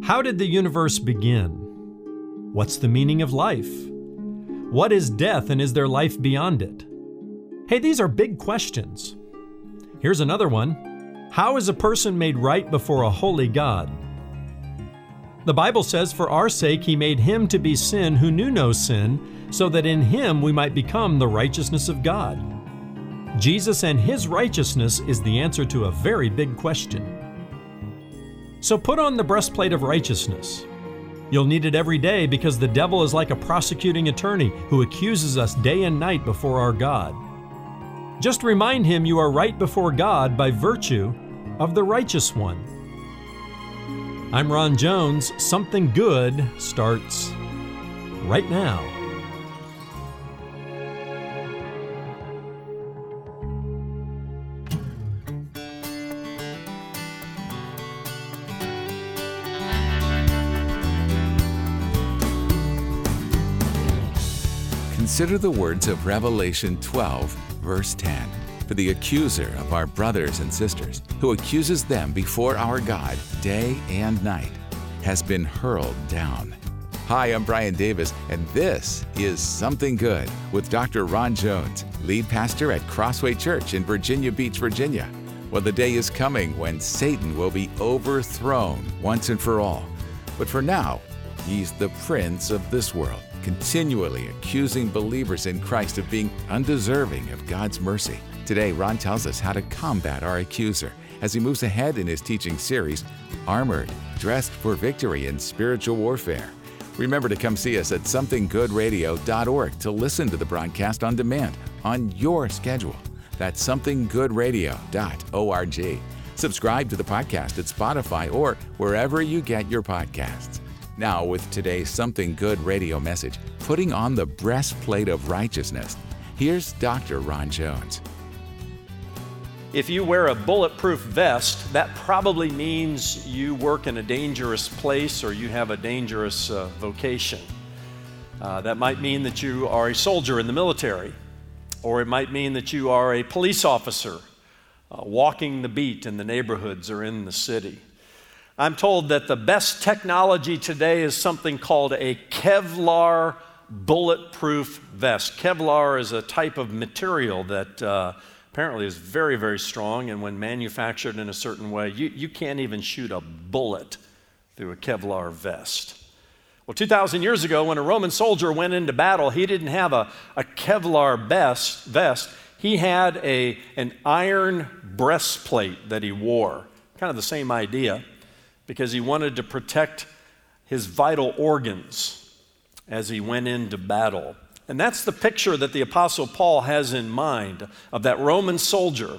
How did the universe begin? What's the meaning of life? What is death, and is there life beyond it? Hey, these are big questions. Here's another one. How is a person made right before a holy God? The Bible says, for our sake he made him to be sin who knew no sin, so that in him we might become the righteousness of God. Jesus and his righteousness is the answer to a very big question. So put on the breastplate of righteousness. You'll need it every day because the devil is like a prosecuting attorney who accuses us day and night before our God. Just remind him you are right before God by virtue of the righteous one. I'm Ron Jones. Something Good starts right now. Consider the words of Revelation 12, verse 10. For the accuser of our brothers and sisters, who accuses them before our God day and night, has been hurled down. Hi, I'm Brian Davis, and this is Something Good with Dr. Ron Jones, lead pastor at Crossway Church in Virginia Beach, Virginia. Well, the day is coming when Satan will be overthrown once and for all. But for now, he's the prince of this world, continually accusing believers in Christ of being undeserving of God's mercy. Today, Ron tells us how to combat our accuser as he moves ahead in his teaching series, Armored, Dressed for Victory in Spiritual Warfare. Remember to come see us at somethinggoodradio.org to listen to the broadcast on demand on your schedule. That's somethinggoodradio.org. Subscribe to the podcast at Spotify or wherever you get your podcasts. Now, with today's Something Good radio message, putting on the breastplate of righteousness, here's Dr. Ron Jones. If you wear a bulletproof vest, that probably means you work in a dangerous place or you have a dangerous vocation. That might mean that you are a soldier in the military, or it might mean that you are a police officer walking the beat in the neighborhoods or in the city. I'm told that the best technology today is something called a Kevlar bulletproof vest. Kevlar is a type of material that apparently is very, very strong, and when manufactured in a certain way, you can't even shoot a bullet through a Kevlar vest. Well, 2,000 years ago, when a Roman soldier went into battle, he didn't have a Kevlar vest. He had an iron breastplate that he wore. Kind of the same idea, because he wanted to protect his vital organs as he went into battle. And that's the picture that the Apostle Paul has in mind of that Roman soldier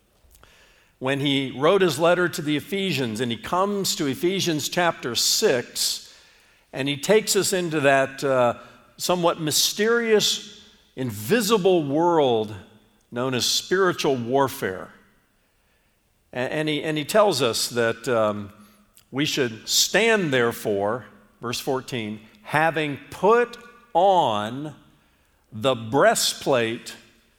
when he wrote his letter to the Ephesians, and he comes to Ephesians chapter 6, and he takes us into that somewhat mysterious, invisible world known as spiritual warfare. And he tells us that we should stand, therefore, verse 14, having put on the breastplate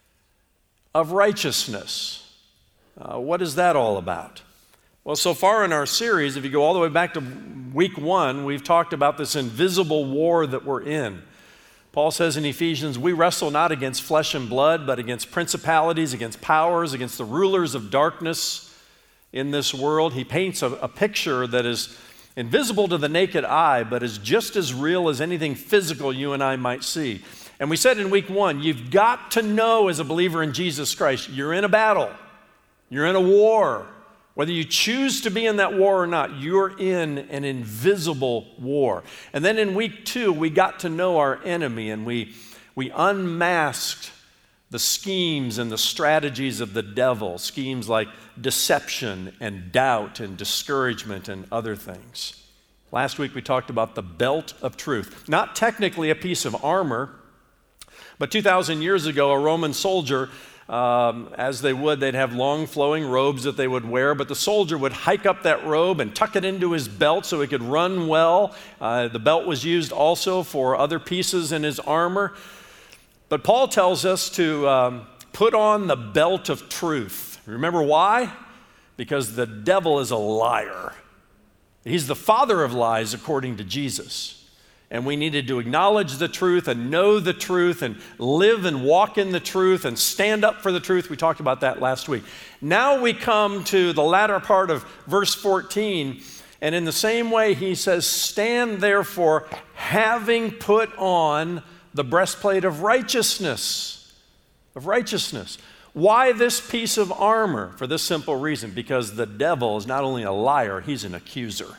of righteousness. What is that all about? Well, so far in our series, if you go all the way back to week 1, we've talked about this invisible war that we're in. Paul says in Ephesians, we wrestle not against flesh and blood, but against principalities, against powers, against the rulers of darkness in this world. He paints a picture that is invisible to the naked eye, but is just as real as anything physical you and I might see. And we said in week 1, you've got to know as a believer in Jesus Christ, you're in a battle, you're in a war. Whether you choose to be in that war or not, you're in an invisible war. And then in week 2, we got to know our enemy, and we unmasked the schemes and the strategies of the devil, schemes like deception and doubt and discouragement and other things. Last week we talked about the belt of truth. Not technically a piece of armor, but 2,000 years ago, a Roman soldier, as they would, they'd have long flowing robes that they would wear, but the soldier would hike up that robe and tuck it into his belt so he could run well. The belt was used also for other pieces in his armor. But Paul tells us to put on the belt of truth. Remember why? Because the devil is a liar. He's the father of lies according to Jesus. And we needed to acknowledge the truth and know the truth and live and walk in the truth and stand up for the truth. We talked about that last week. Now we come to the latter part of verse 14, and in the same way he says, stand therefore, having put on the breastplate of righteousness. Of righteousness. Why this piece of armor? For this simple reason, because the devil is not only a liar, he's an accuser.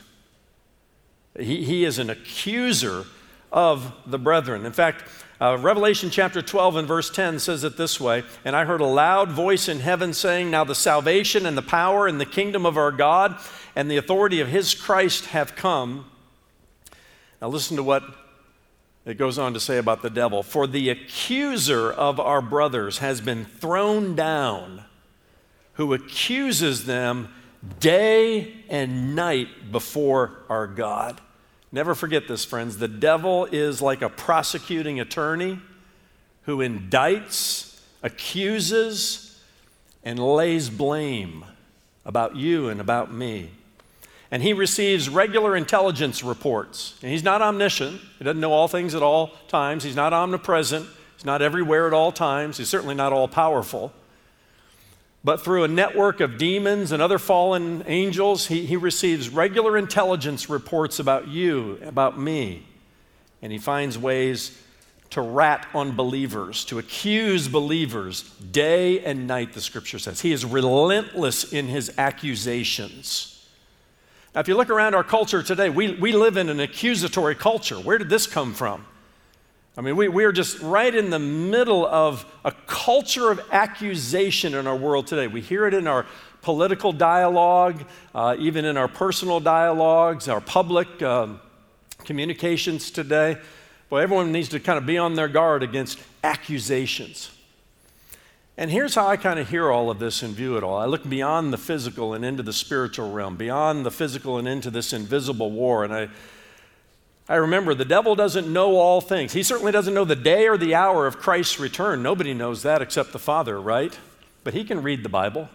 He is an accuser of the brethren. In fact, Revelation chapter 12 and verse 10 says it this way, and I heard a loud voice in heaven saying, now the salvation and the power and the kingdom of our God and the authority of his Christ have come. Now listen to what it goes on to say about the devil. For the accuser of our brothers has been thrown down, who accuses them day and night before our God. Never forget this, friends. The devil is like a prosecuting attorney who indicts, accuses, and lays blame about you and about me. And he receives regular intelligence reports. And he's not omniscient. He doesn't know all things at all times. He's not omnipresent. He's not everywhere at all times. He's certainly not all powerful. But through a network of demons and other fallen angels, he receives regular intelligence reports about you, about me. And he finds ways to rat on believers, to accuse believers day and night, the scripture says. He is relentless in his accusations. Now, if you look around our culture today, we live in an accusatory culture. Where did this come from? I mean, we are just right in the middle of a culture of accusation in our world today. We hear it in our political dialogue, even in our personal dialogues, our public communications today. Boy, everyone needs to kind of be on their guard against accusations. And here's how I kind of hear all of this and view it all. I look beyond the physical and into the spiritual realm, beyond the physical and into this invisible war, and I remember the devil doesn't know all things. He certainly doesn't know the day or the hour of Christ's return. Nobody knows that except the Father, right? But he can read the Bible.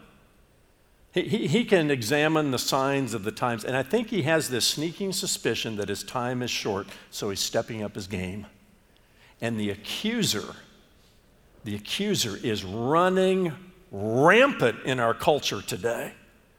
He can examine the signs of the times. And I think he has this sneaking suspicion that his time is short, so he's stepping up his game. And the accuser is running rampant in our culture today.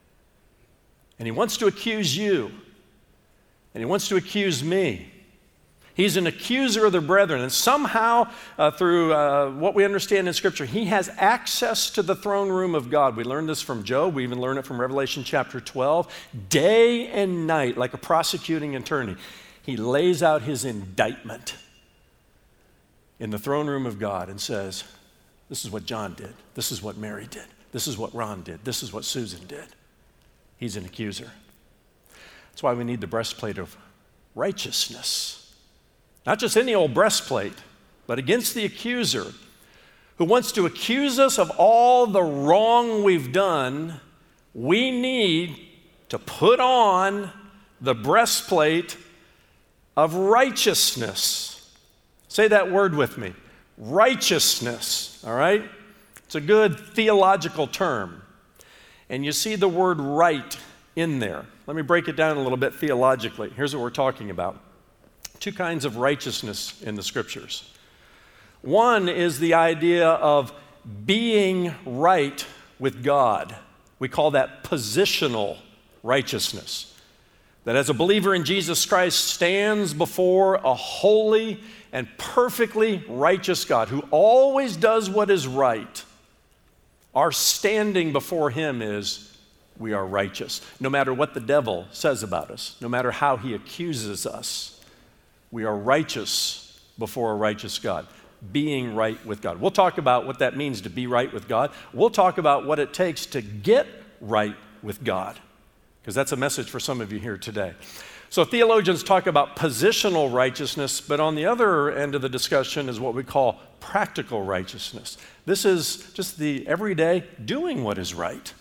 And he wants to accuse you. And he wants to accuse me. He's an accuser of the brethren. And somehow, through what we understand in Scripture, he has access to the throne room of God. We learned this from Job. We even learn it from Revelation chapter 12. Day and night, like a prosecuting attorney, he lays out his indictment in the throne room of God and says, this is what John did. This is what Mary did. This is what Ron did. This is what Susan did. He's an accuser. That's why we need the breastplate of righteousness. Not just any old breastplate, but against the accuser who wants to accuse us of all the wrong we've done. We need to put on the breastplate of righteousness. Say that word with me. Righteousness, all right? It's a good theological term. And you see the word right in there. Let me break it down a little bit theologically. Here's what we're talking about. Two kinds of righteousness in the scriptures. One is the idea of being right with God. We call that positional righteousness. That as a believer in Jesus Christ stands before a holy and perfectly righteous God who always does what is right. Our standing before him is we are righteous. No matter what the devil says about us, no matter how he accuses us, we are righteous before a righteous God, being right with God. We'll talk about what that means to be right with God. We'll talk about what it takes to get right with God, because that's a message for some of you here today. So theologians talk about positional righteousness, but on the other end of the discussion is what we call practical righteousness. This is just the everyday doing what is right.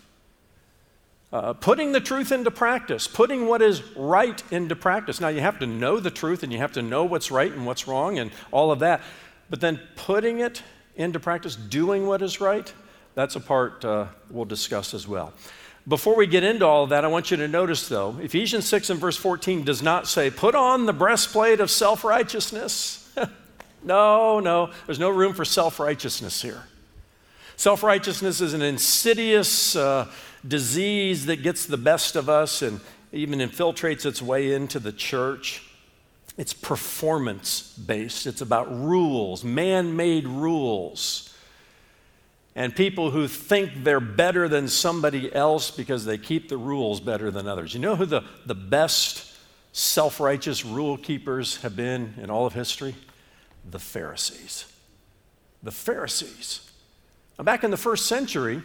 Putting the truth into practice, putting what is right into practice. Now, you have to know the truth and you have to know what's right and what's wrong and all of that, but then putting it into practice, doing what is right, that's a part we'll discuss as well. Before we get into all of that, I want you to notice, though, Ephesians 6 and verse 14 does not say, put on the breastplate of self-righteousness. No, there's no room for self-righteousness here. Self-righteousness is an insidious disease that gets the best of us and even infiltrates its way into the church. It's performance-based. It's about rules, man-made rules. And people who think they're better than somebody else because they keep the rules better than others. You know who the best self-righteous rule keepers have been in all of history? The Pharisees. The Pharisees. Now, back in the first century,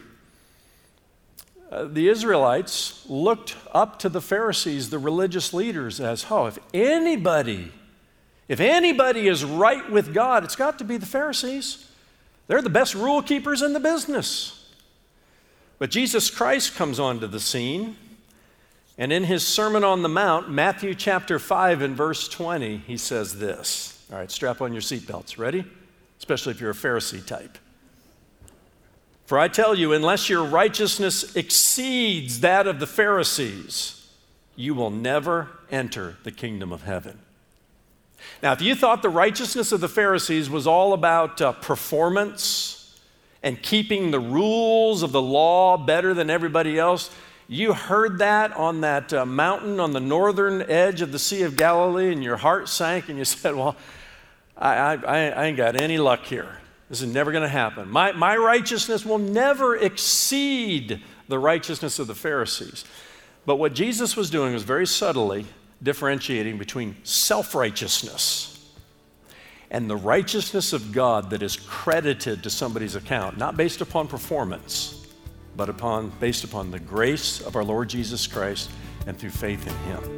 the Israelites looked up to the Pharisees, the religious leaders, as, if anybody is right with God, it's got to be the Pharisees. They're the best rule keepers in the business. But Jesus Christ comes onto the scene, and in his Sermon on the Mount, Matthew chapter 5 and verse 20, he says this. All right, strap on your seatbelts. Ready? Especially if you're a Pharisee type. For I tell you, unless your righteousness exceeds that of the Pharisees, you will never enter the kingdom of heaven. Now, if you thought the righteousness of the Pharisees was all about performance and keeping the rules of the law better than everybody else, you heard that on that mountain on the northern edge of the Sea of Galilee, and your heart sank, and you said, well, I ain't got any luck here. This is never going to happen. My righteousness will never exceed the righteousness of the Pharisees. But what Jesus was doing was very subtly differentiating between self-righteousness and the righteousness of God that is credited to somebody's account, not based upon performance, but based upon the grace of our Lord Jesus Christ and through faith in him.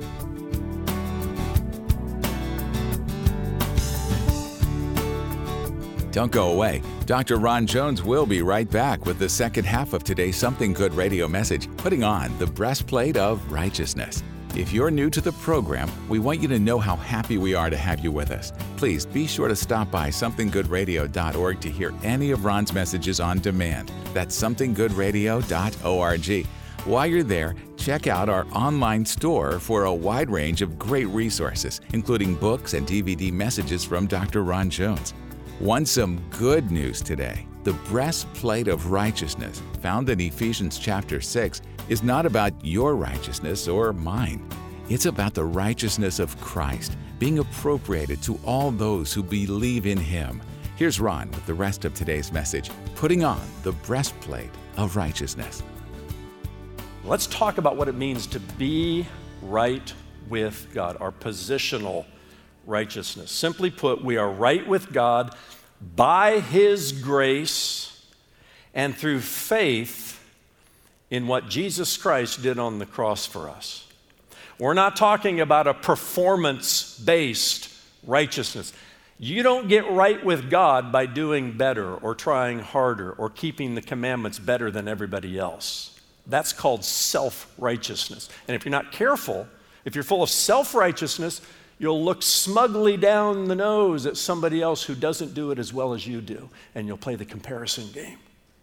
Don't go away. Dr. Ron Jones will be right back with the second half of today's Something Good radio message, putting on the breastplate of righteousness. If you're new to the program, we want you to know how happy we are to have you with us. Please be sure to stop by somethinggoodradio.org to hear any of Ron's messages on demand. That's somethinggoodradio.org. While you're there, check out our online store for a wide range of great resources, including books and DVD messages from Dr. Ron Jones. Want some good news today? The breastplate of righteousness, found in Ephesians chapter 6, is not about your righteousness or mine. It's about the righteousness of Christ being appropriated to all those who believe in him. Here's Ron with the rest of today's message, putting on the breastplate of righteousness. Let's talk about what it means to be right with God, our positional righteousness. Simply put, we are right with God by his grace and through faith in what Jesus Christ did on the cross for us. We're not talking about a performance-based righteousness. You don't get right with God by doing better or trying harder or keeping the commandments better than everybody else. That's called self-righteousness. And if you're not careful, if you're full of self-righteousness, you'll look smugly down the nose at somebody else who doesn't do it as well as you do, and you'll play the comparison game.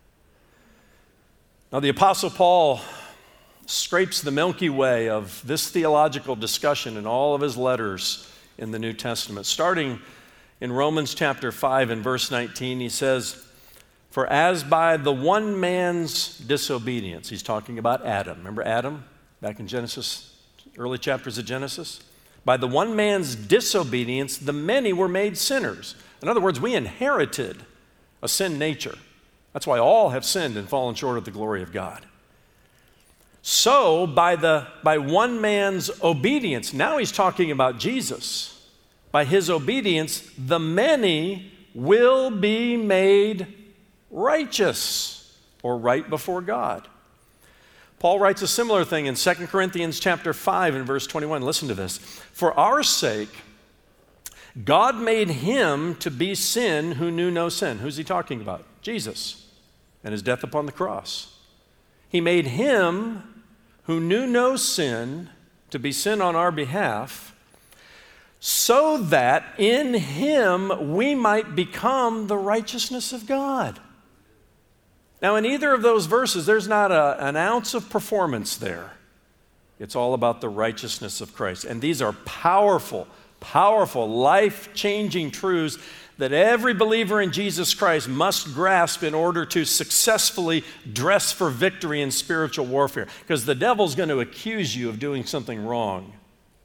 Now, the Apostle Paul scrapes the Milky Way of this theological discussion in all of his letters in the New Testament. Starting in Romans chapter 5 and verse 19, he says, "For as by the one man's disobedience," he's talking about Adam. Remember Adam back in Genesis, early chapters of Genesis? "By the one man's disobedience, the many were made sinners." In other words, we inherited a sin nature. That's why all have sinned and fallen short of the glory of God. So, by one man's obedience, now he's talking about Jesus. By his obedience, the many will be made righteous or right before God. Paul writes a similar thing in 2 Corinthians chapter 5 and verse 21. Listen to this. "For our sake, God made him to be sin who knew no sin." Who's he talking about? Jesus and his death upon the cross. He made him who knew no sin to be sin on our behalf, so that in him we might become the righteousness of God. Now, in either of those verses, there's not an ounce of performance there. It's all about the righteousness of Christ. And these are powerful, powerful, life-changing truths that every believer in Jesus Christ must grasp in order to successfully dress for victory in spiritual warfare. Because the devil's going to accuse you of doing something wrong.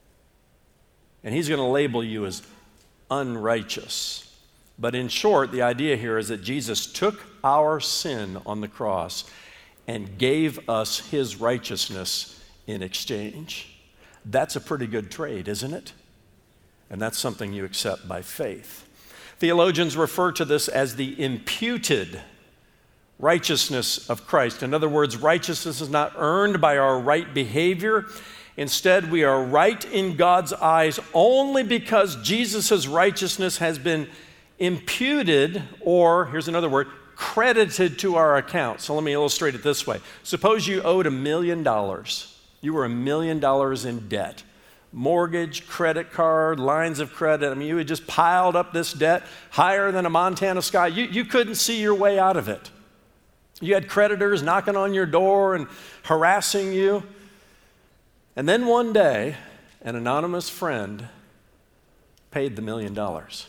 And he's going to label you as unrighteous. But in short, the idea here is that Jesus took our sin on the cross and gave us his righteousness in exchange. That's a pretty good trade, isn't it? And that's something you accept by faith. Theologians refer to this as the imputed righteousness of Christ. In other words, righteousness is not earned by our right behavior. Instead, we are right in God's eyes only because Jesus' righteousness has been imputed, or, here's another word, credited to our account. So let me illustrate it this way. Suppose you owed $1 million. You were $1 million in debt. Mortgage, credit card, lines of credit. I mean, you had just piled up this debt higher than a Montana sky. You couldn't see your way out of it. You had creditors knocking on your door and harassing you. And then one day, an anonymous friend paid the $1 million.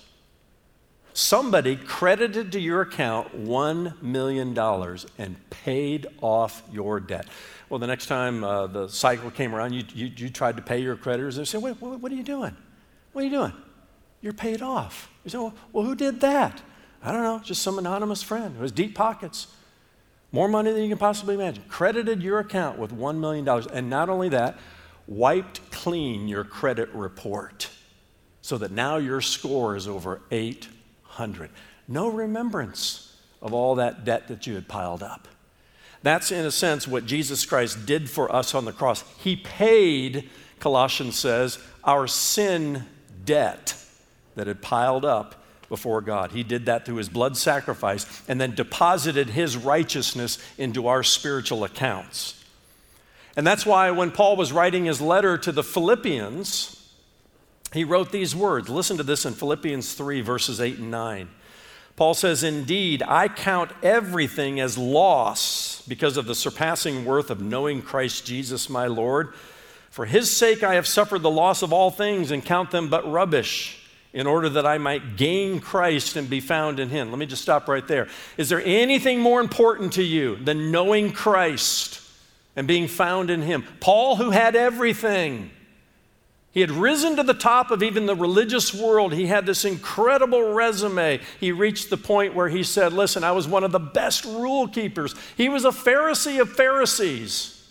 Somebody credited to your account $1 million and paid off your debt. Well, the next time the cycle came around, you tried to pay your creditors. They said, wait, what are you doing? What are you doing? You're paid off. You said, well, who did that? I don't know, just some anonymous friend who has deep pockets. More money than you can possibly imagine. Credited your account with $1 million. And not only that, wiped clean your credit report so that now your score is over 800. No remembrance of all that debt that you had piled up. That's, in a sense, what Jesus Christ did for us on the cross. He paid, Colossians says, our sin debt that had piled up before God. He did that through his blood sacrifice and then deposited his righteousness into our spiritual accounts. And that's why when Paul was writing his letter to the Philippians, he wrote these words. Listen to this in Philippians 3, verses 8 and 9. Paul says, "Indeed, I count everything as loss because of the surpassing worth of knowing Christ Jesus my Lord. For his sake I have suffered the loss of all things and count them but rubbish, in order that I might gain Christ and be found in him." Let me just stop right there. Is there anything more important to you than knowing Christ and being found in him? Paul, who had everything, he had risen to the top of even the religious world. He had this incredible resume. He reached the point where he said, listen, I was one of the best rule keepers. He was a Pharisee of Pharisees.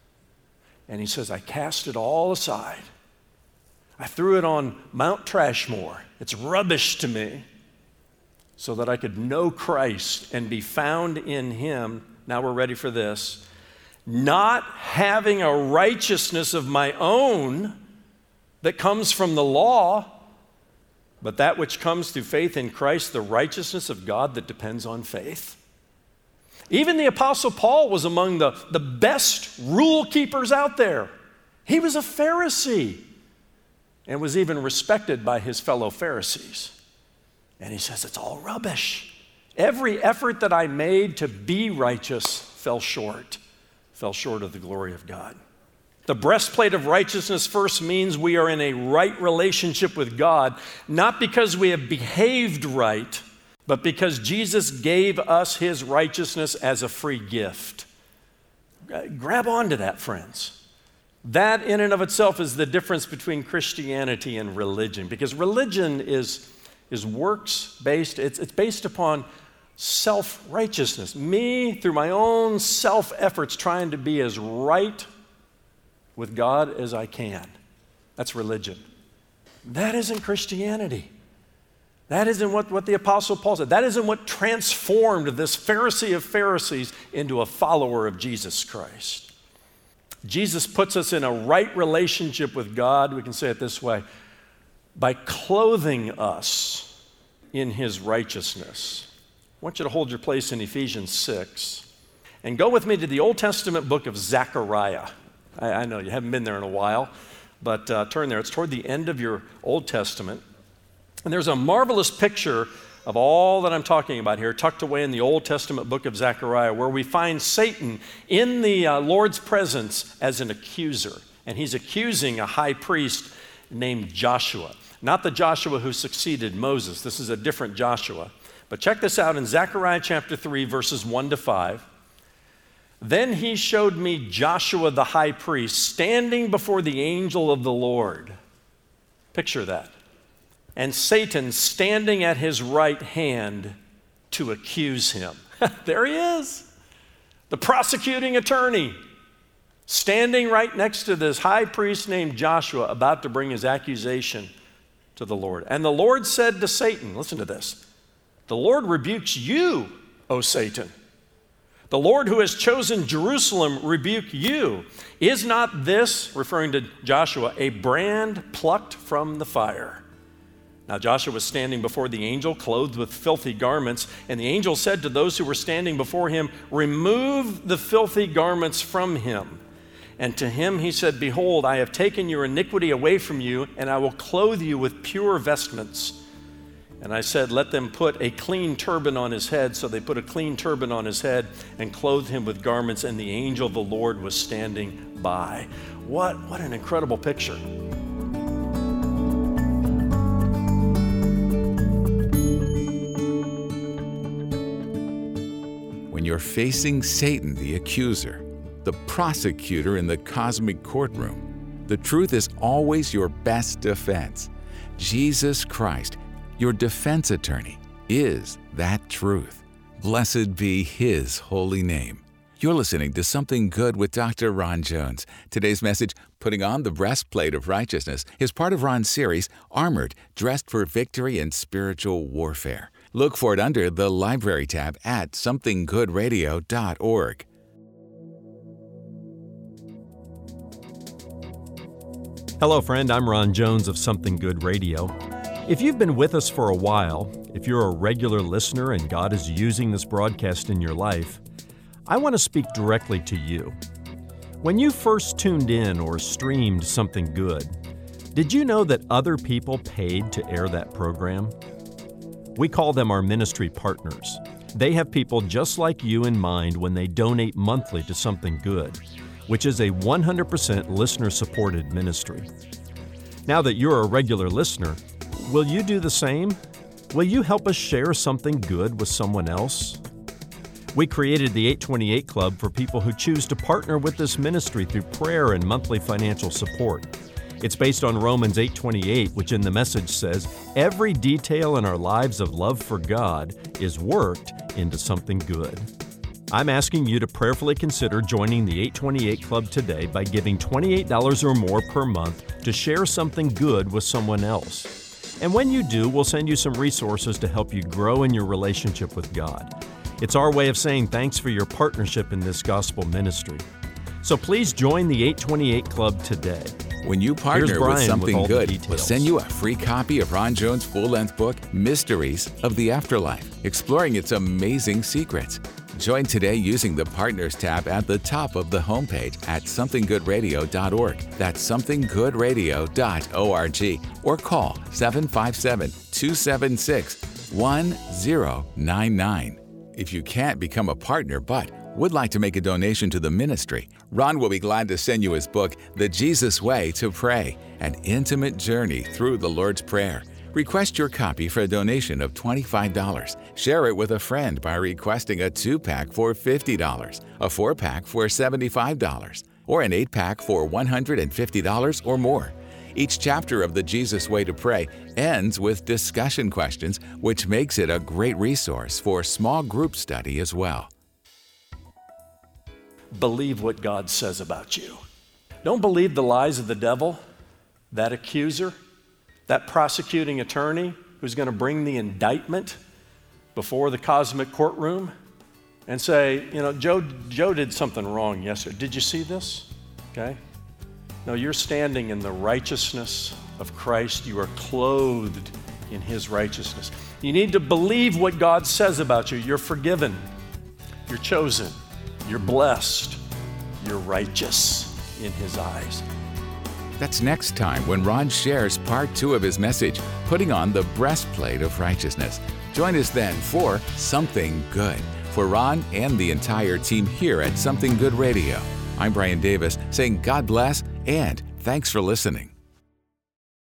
And he says, I cast it all aside. I threw it on Mount Trashmore. It's rubbish to me, so that I could know Christ and be found in him. Now we're ready for this. Not having a righteousness of my own that comes from the law, but that which comes through faith in Christ, the righteousness of God that depends on faith. Even the Apostle Paul was among the best rule keepers out there. He was a Pharisee and was even respected by his fellow Pharisees. And he says, it's all rubbish. Every effort that I made to be righteous fell short of the glory of God. The breastplate of righteousness first means we are in a right relationship with God, not because we have behaved right, but because Jesus gave us his righteousness as a free gift. Grab onto that, friends. That in and of itself is the difference between Christianity and religion, because religion is works-based. It's based upon self-righteousness. Me, through my own self-efforts, trying to be as right with God as I can. That's religion. That isn't Christianity. That isn't what the Apostle Paul said. That isn't what transformed this Pharisee of Pharisees into a follower of Jesus Christ. Jesus puts us in a right relationship with God, we can say it this way, by clothing us in his righteousness. I want you to hold your place in Ephesians 6 and go with me to the Old Testament book of Zechariah. I know you haven't been there in a while, but turn there. It's toward the end of your Old Testament. And there's a marvelous picture of all that I'm talking about here, tucked away in the Old Testament book of Zechariah, where we find Satan in the Lord's presence as an accuser. And he's accusing a high priest named Joshua. Not the Joshua who succeeded Moses. This is a different Joshua. But check this out in Zechariah chapter 3, verses 1 to 5. Then he showed me Joshua the high priest standing before the angel of the Lord. Picture that. And Satan standing at his right hand to accuse him. There he is, the prosecuting attorney, standing right next to this high priest named Joshua, about to bring his accusation to the Lord. And the Lord said to Satan, listen to this, the Lord rebukes you, O Satan. The Lord who has chosen Jerusalem rebuke you. Is not this, referring to Joshua, a brand plucked from the fire? Now Joshua was standing before the angel, clothed with filthy garments, and the angel said to those who were standing before him, remove the filthy garments from him. And to him he said, behold, I have taken your iniquity away from you, and I will clothe you with pure vestments. And I said, let them put a clean turban on his head. So they put a clean turban on his head and clothed him with garments, and the angel of the Lord was standing by. What an incredible picture. When you're facing Satan, the accuser, the prosecutor in the cosmic courtroom, the truth is always your best defense. Jesus Christ, your defense attorney, is that truth. Blessed be His holy name. You're listening to Something Good with Dr. Ron Jones. Today's message, Putting on the Breastplate of Righteousness, is part of Ron's series, Armored, Dressed for Victory in Spiritual Warfare. Look for it under the Library tab at somethinggoodradio.org. Hello, friend. I'm Ron Jones of Something Good Radio. If you've been with us for a while, if you're a regular listener and God is using this broadcast in your life, I want to speak directly to you. When you first tuned in or streamed Something Good, did you know that other people paid to air that program? We call them our ministry partners. They have people just like you in mind when they donate monthly to Something Good, which is a 100% listener-supported ministry. Now that you're a regular listener, will you do the same? Will you help us share something good with someone else? We created the 828 Club for people who choose to partner with this ministry through prayer and monthly financial support. It's based on Romans 8:28, which in the message says, every detail in our lives of love for God is worked into something good. I'm asking you to prayerfully consider joining the 828 Club today by giving $28 or more per month to share something good with someone else. And when you do, we'll send you some resources to help you grow in your relationship with God. It's our way of saying thanks for your partnership in this gospel ministry. So please join the 828 Club today. When you partner with Something Good, we'll send you a free copy of Ron Jones' full-length book, Mysteries of the Afterlife, exploring its amazing secrets. Join today using the Partners tab at the top of the homepage at somethinggoodradio.org. That's somethinggoodradio.org. Or call 757-276-1099. If you can't become a partner but would like to make a donation to the ministry, Ron will be glad to send you his book, The Jesus Way to Pray, an intimate journey through the Lord's Prayer. Request your copy for a donation of $25. Share it with a friend by requesting a 2-pack for $50, a 4-pack for $75, or an 8-pack for $150 or more. Each chapter of The Jesus Way to Pray ends with discussion questions, which makes it a great resource for small group study as well. Believe what God says about you. Don't believe the lies of the devil, that accuser, that prosecuting attorney who's going to bring the indictment before the cosmic courtroom and say, Joe did something wrong yesterday. Did you see this? Okay. No, you're standing in the righteousness of Christ. You are clothed in His righteousness. You need to believe what God says about you. You're forgiven. You're chosen. You're blessed. You're righteous in His eyes. That's next time when Ron shares part 2 of his message, Putting on the Breastplate of Righteousness. Join us then for Something Good. For Ron and the entire team here at Something Good Radio, I'm Brian Davis saying God bless and thanks for listening.